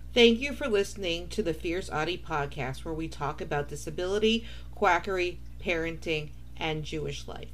Thank you for listening to the Fierce Audie podcast, where we talk about disability, quackery, parenting, and Jewish life.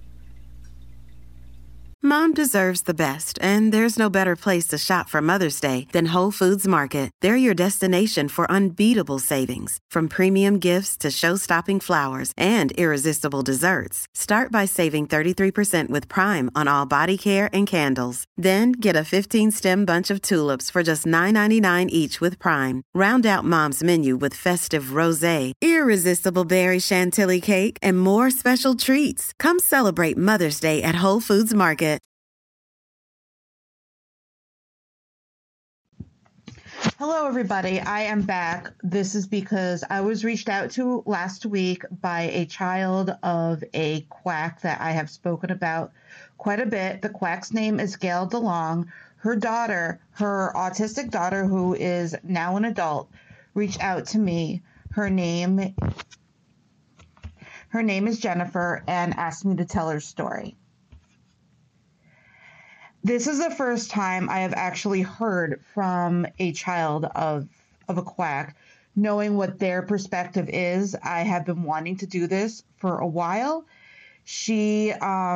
Mom deserves the best, and there's no better place to shop for Mother's Day than Whole Foods Market. They're your destination for unbeatable savings, from premium gifts to show-stopping flowers and irresistible desserts. Start by saving 33% with Prime on all body care and candles. Then get a 15-stem bunch of tulips for just $9.99 each with Prime. Round out Mom's menu with festive rosé, irresistible berry chantilly cake, and more special treats. Come celebrate Mother's Day at Whole Foods Market. Hello, everybody. I am back. This is because I was reached out to last week by a child of a quack that I have spoken about quite a bit. The quack's name is Gail DeLong. Her daughter, her autistic daughter, who is now an adult, reached out to me. Her name is Jennifer, and asked me to tell her story. This is the first time I have actually heard from a child of a quack, knowing what their perspective is. I have been wanting to do this for a while. She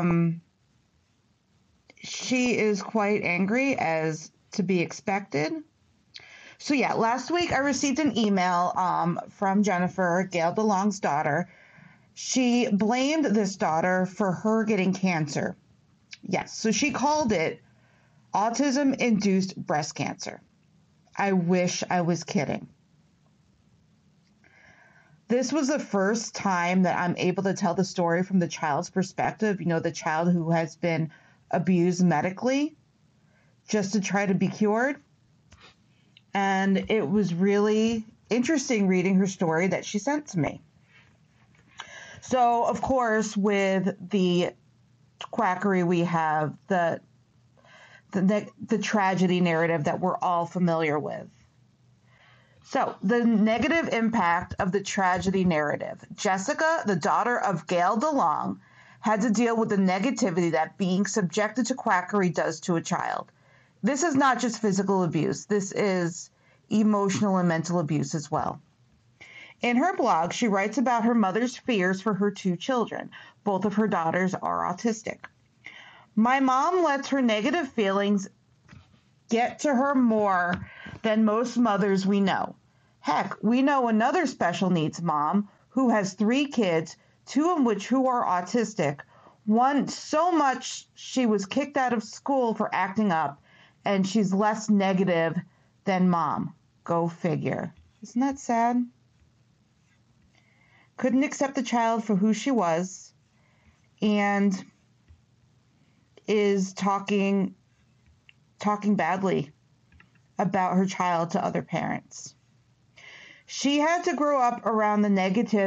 is quite angry, as to be expected. So yeah, last week I received an email from Jennifer, Gail DeLong's daughter. She blamed this daughter for her getting cancer. Yes, so she called it autism-induced breast cancer. I wish I was kidding. This was the first time that I'm able to tell the story from the child's perspective, the child who has been abused medically just to try to be cured. And it was really interesting reading her story that she sent to me. So, of course, with the quackery, we have the tragedy narrative that we're all familiar with. So, the negative impact of the tragedy narrative. Jessica, the daughter of Gail DeLong, had to deal with the negativity that being subjected to quackery does to a child. This is not just physical abuse. This is emotional and mental abuse as well. In her blog, she writes about her mother's fears for her two children. Both of her daughters are autistic. My mom lets her negative feelings get to her more than most mothers we know. Heck, we know another special needs mom who has 3 kids, 2 of which who are autistic. One so much she was kicked out of school for acting up, and she's less negative than mom. Go figure. Isn't that sad? Couldn't accept the child for who she was, and is talking badly about her child to other parents. She had to grow up around around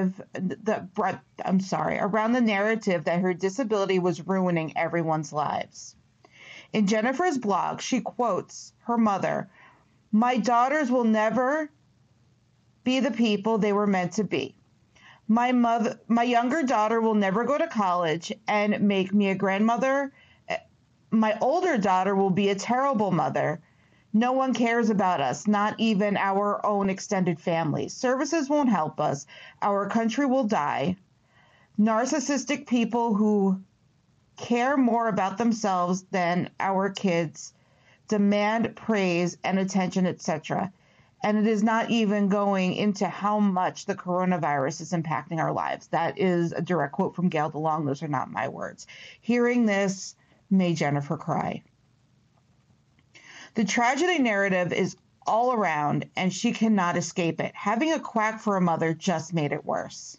the narrative that her disability was ruining everyone's lives. In Jennifer's blog, she quotes her mother, "My daughters will never be the people they were meant to be. My younger daughter will never go to college and make me a grandmother. My older daughter will be a terrible mother. No one cares about us, not even our own extended family. Services won't help us. Our country will die. Narcissistic people who care more about themselves than our kids demand praise and attention, etc." And it is not even going into how much the coronavirus is impacting our lives. That is a direct quote from Gail DeLong. Those are not my words. Hearing this made Jennifer cry. The tragedy narrative is all around, and she cannot escape it. Having a quack for a mother just made it worse.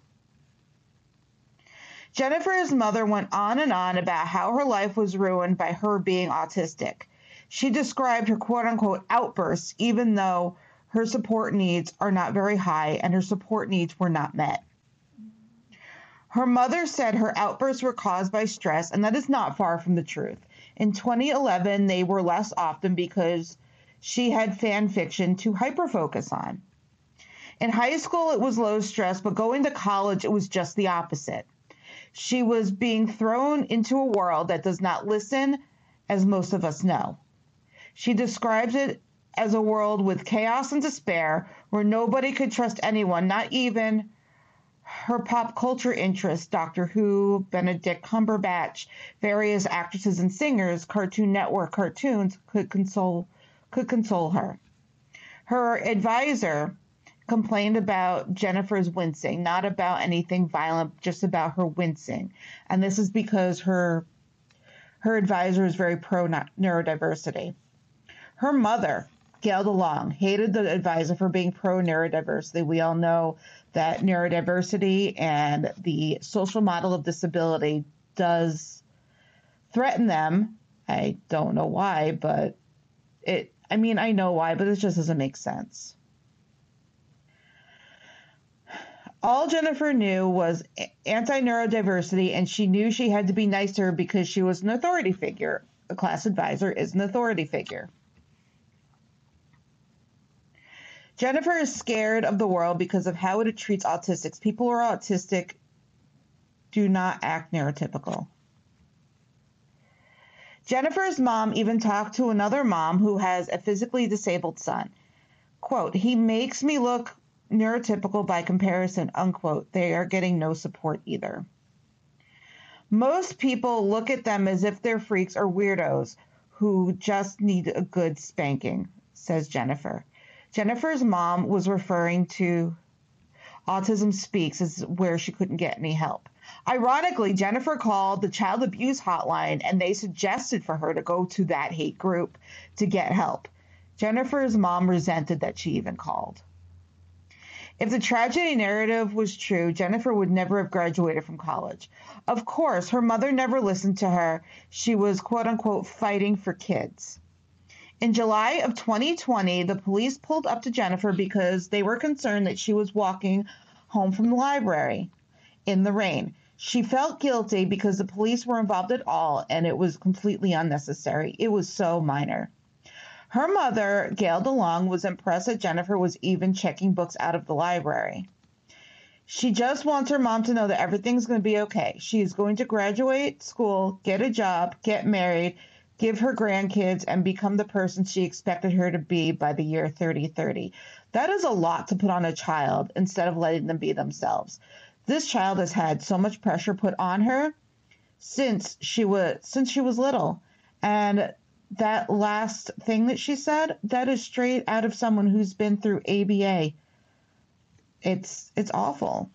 Jennifer's mother went on and on about how her life was ruined by her being autistic. She described her quote-unquote outbursts, even though her support needs are not very high and her support needs were not met. Her mother said her outbursts were caused by stress, and that is not far from the truth. In 2011, they were less often because she had fan fiction to hyperfocus on. In high school, it was low stress, but going to college, it was just the opposite. She was being thrown into a world that does not listen, as most of us know. She describes it as a world with chaos and despair, where nobody could trust anyone, not even her pop culture interests, Doctor Who, Benedict Cumberbatch, various actresses and singers, Cartoon Network cartoons could console her. Her advisor complained about Jennifer's wincing, not about anything violent, just about her wincing. And this is because her advisor is very pro neurodiversity. Her mother, Gail DeLong, hated the advisor for being pro neurodiversity. We all know that neurodiversity and the social model of disability does threaten them. I don't know why, but I know why, but it just doesn't make sense. All Jennifer knew was anti-neurodiversity, and she knew she had to be nice to her because she was an authority figure. A class advisor is an authority figure. Jennifer is scared of the world because of how it treats autistics. People who are autistic do not act neurotypical. Jennifer's mom even talked to another mom who has a physically disabled son. Quote, "He makes me look neurotypical by comparison," unquote. They are getting no support either. Most people look at them as if they're freaks or weirdos who just need a good spanking, says Jennifer. Jennifer's mom was referring to Autism Speaks as where she couldn't get any help. Ironically, Jennifer called the child abuse hotline and they suggested for her to go to that hate group to get help. Jennifer's mom resented that she even called. If the tragedy narrative was true, Jennifer would never have graduated from college. Of course, her mother never listened to her. She was, quote unquote, fighting for kids. In July of 2020, the police pulled up to Jennifer because they were concerned that she was walking home from the library in the rain. She felt guilty because the police were involved at all, and it was completely unnecessary. It was so minor. Her mother, Gail DeLong, was impressed that Jennifer was even checking books out of the library. She just wants her mom to know that everything's going to be okay. She is going to graduate school, get a job, get married, give her grandkids, and become the person she expected her to be by the year 3030. That is a lot to put on a child instead of letting them be themselves. This child has had so much pressure put on her since she was little. And that last thing that she said, that is straight out of someone who's been through ABA. It's awful.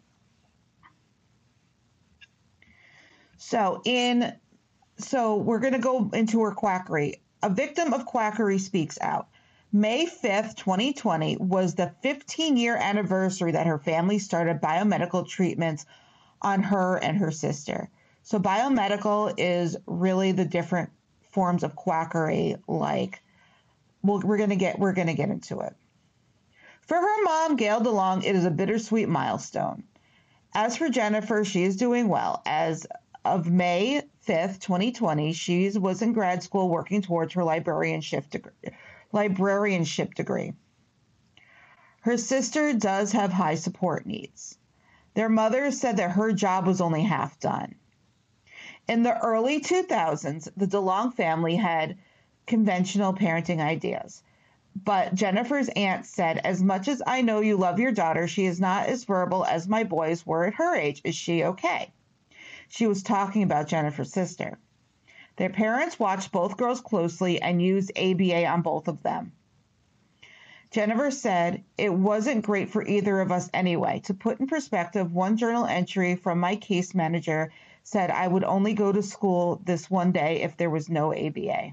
So we're going to go into her quackery. A victim of quackery speaks out. May 5th, 2020 was the 15-year anniversary that her family started biomedical treatments on her and her sister. So biomedical is really the different forms of quackery, like we're gonna get into it. For her mom, Gail DeLong, it is a bittersweet milestone. As for Jennifer, she is doing well. As of May 5th, 2020, she was in grad school working towards her librarianship degree. Her sister does have high support needs. Their mother said that her job was only half done. In the early 2000s, the DeLong family had conventional parenting ideas. But Jennifer's aunt said, "As much as I know you love your daughter, she is not as verbal as my boys were at her age. Is she okay?" She was talking about Jennifer's sister. Their parents watched both girls closely and used ABA on both of them. Jennifer said, "It wasn't great for either of us anyway. To put in perspective, one journal entry from my case manager said I would only go to school this one day if there was no ABA."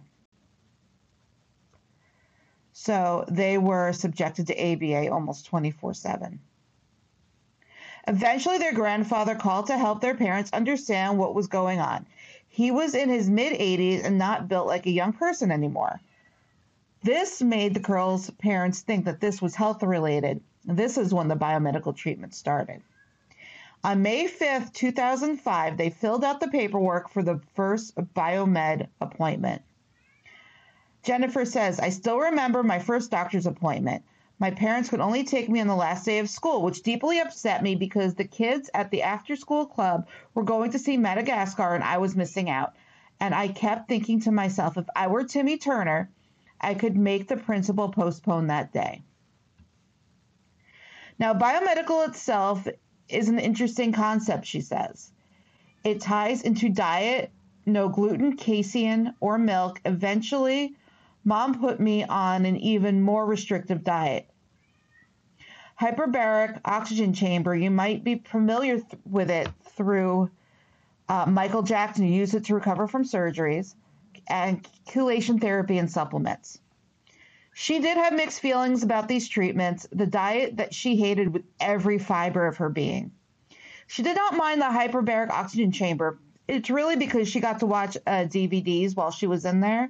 So they were subjected to ABA almost 24/7. Eventually, their grandfather called to help their parents understand what was going on. He was in his mid-80s and not built like a young person anymore. This made the girls' parents think that this was health-related. This is when the biomedical treatment started. On May 5th, 2005, they filled out the paperwork for the first biomed appointment. Jennifer says, "I still remember my first doctor's appointment. My parents could only take me on the last day of school, which deeply upset me because the kids at the after-school club were going to see Madagascar and I was missing out. And I kept thinking to myself, if I were Timmy Turner, I could make the principal postpone that day. Now, biomedical itself is an interesting concept, she says. It ties into diet, no gluten, casein, or milk. Eventually, mom put me on an even more restrictive diet. Hyperbaric oxygen chamber, you might be familiar with it through Michael Jackson, who used it to recover from surgeries, and chelation therapy and supplements. She did have mixed feelings about these treatments, the diet that she hated with every fiber of her being. She did not mind the hyperbaric oxygen chamber. It's really because she got to watch DVDs while she was in there.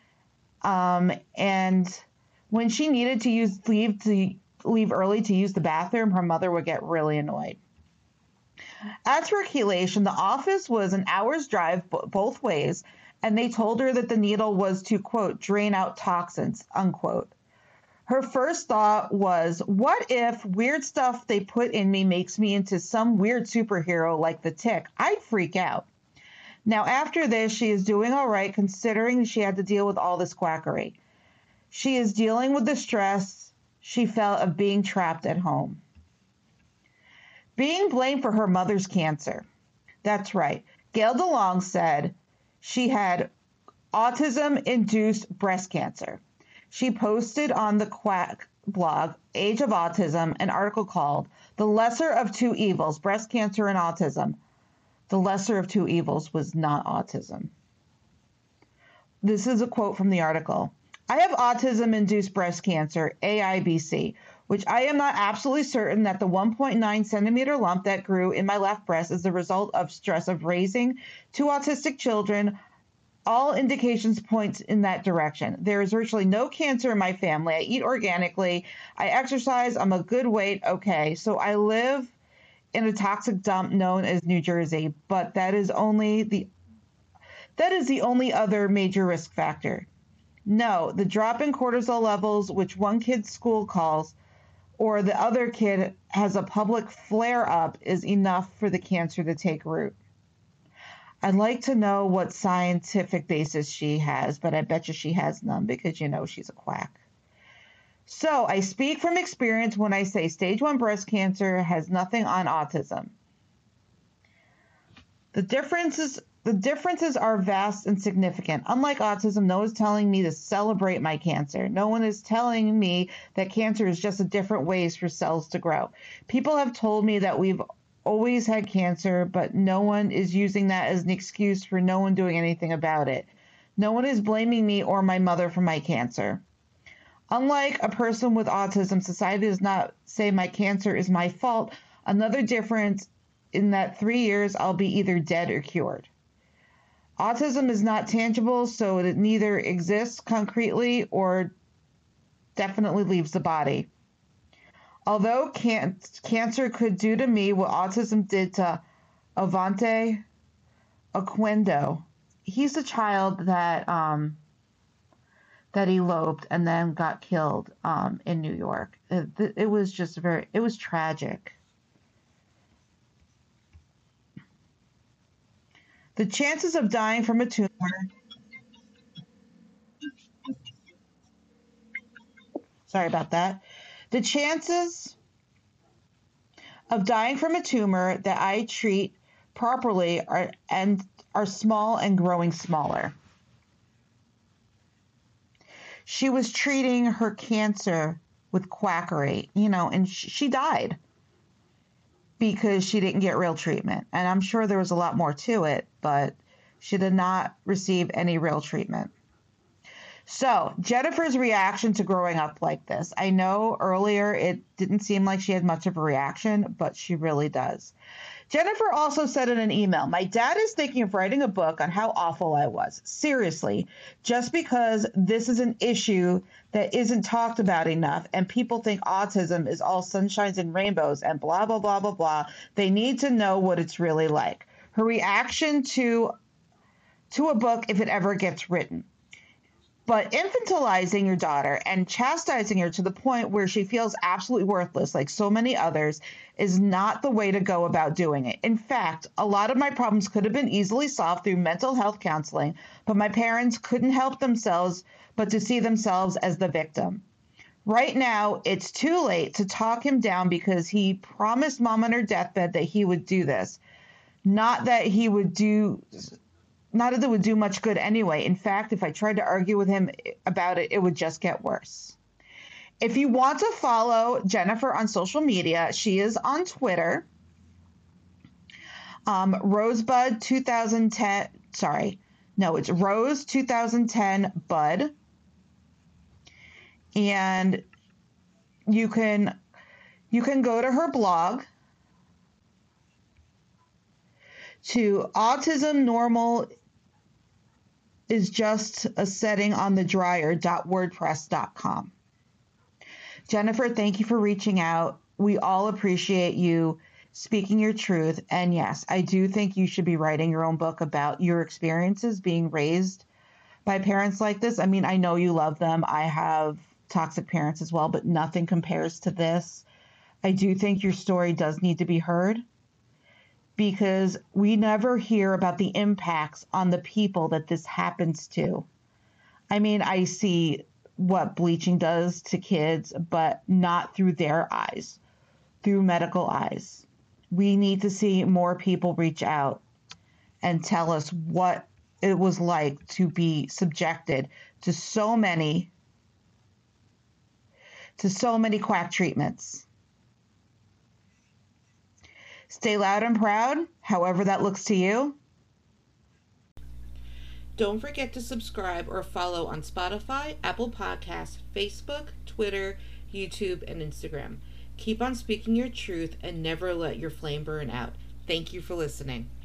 And when she needed to leave early to use the bathroom, her mother would get really annoyed. As for chelation, the office was an hour's drive both ways, and they told her that the needle was to, quote, drain out toxins, unquote. Her first thought was, what if weird stuff they put in me makes me into some weird superhero like the Tick? I'd freak out. Now, after this, she is doing all right, considering she had to deal with all this quackery. She is dealing with the stress she felt of being trapped at home. Being blamed for her mother's cancer. That's right. Gail DeLong said she had autism-induced breast cancer. She posted on the Quack blog, Age of Autism, an article called The Lesser of Two Evils, Breast Cancer and Autism. The lesser of two evils was not autism. This is a quote from the article. I have autism-induced breast cancer, AIBC, which I am not absolutely certain that the 1.9 centimeter lump that grew in my left breast is the result of stress of raising two autistic children. All indications point in that direction. There is virtually no cancer in my family. I eat organically. I exercise. I'm a good weight. Okay, so I live in a toxic dump known as New Jersey, but that is the only other major risk factor. No, the drop in cortisol levels, which one kid's school calls, or the other kid has a public flare-up, is enough for the cancer to take root. I'd like to know what scientific basis she has, but I bet you she has none because she's a quack. So I speak from experience when I say stage 1 breast cancer has nothing on autism. The differences are vast and significant. Unlike autism, no one is telling me to celebrate my cancer. No one is telling me that cancer is just a different ways for cells to grow. People have told me that we've always had cancer, but no one is using that as an excuse for no one doing anything about it. No one is blaming me or my mother for my cancer. Unlike a person with autism, society does not say my cancer is my fault. Another difference in that 3 years I'll be either dead or cured. Autism is not tangible, so it neither exists concretely or definitely leaves the body. Although cancer could do to me what autism did to Avante Oquendo. He's a child that eloped and then got killed in New York. It was just it was tragic. The chances of dying from a tumor. Sorry about that. The chances of dying from a tumor that I treat properly are small and growing smaller. She was treating her cancer with quackery, and she died because she didn't get real treatment. And I'm sure there was a lot more to it, but she did not receive any real treatment. So, Jennifer's reaction to growing up like this. I know earlier it didn't seem like she had much of a reaction, but she really does. Jennifer also said in an email, my dad is thinking of writing a book on how awful I was. Seriously, just because this is an issue that isn't talked about enough and people think autism is all sunshines and rainbows and blah, blah, blah, blah, blah. They need to know what it's really like. Her reaction to a book if it ever gets written. But infantilizing your daughter and chastising her to the point where she feels absolutely worthless, like so many others, is not the way to go about doing it. In fact, a lot of my problems could have been easily solved through mental health counseling, but my parents couldn't help themselves but to see themselves as the victim. Right now, it's too late to talk him down because he promised mom on her deathbed that he would do this. Not that it would do much good anyway. In fact, if I tried to argue with him about it, it would just get worse. If you want to follow Jennifer on social media, she is on Twitter. Rosebud 2010, it's Rose 2010 Bud. And you can go to her blog to Autism Normal is just a setting on the dryer.wordpress.com. Jennifer, thank you for reaching out. We all appreciate you speaking your truth. And yes, I do think you should be writing your own book about your experiences being raised by parents like this. I mean, I know you love them. I have toxic parents as well, but nothing compares to this. I do think your story does need to be heard, because we never hear about the impacts on the people that this happens to. I mean, I see what bleaching does to kids, but not through their eyes, through medical eyes. We need to see more people reach out and tell us what it was like to be subjected to so many quack treatments. Stay loud and proud, however that looks to you. Don't forget to subscribe or follow on Spotify, Apple Podcasts, Facebook, Twitter, YouTube, and Instagram. Keep on speaking your truth and never let your flame burn out. Thank you for listening.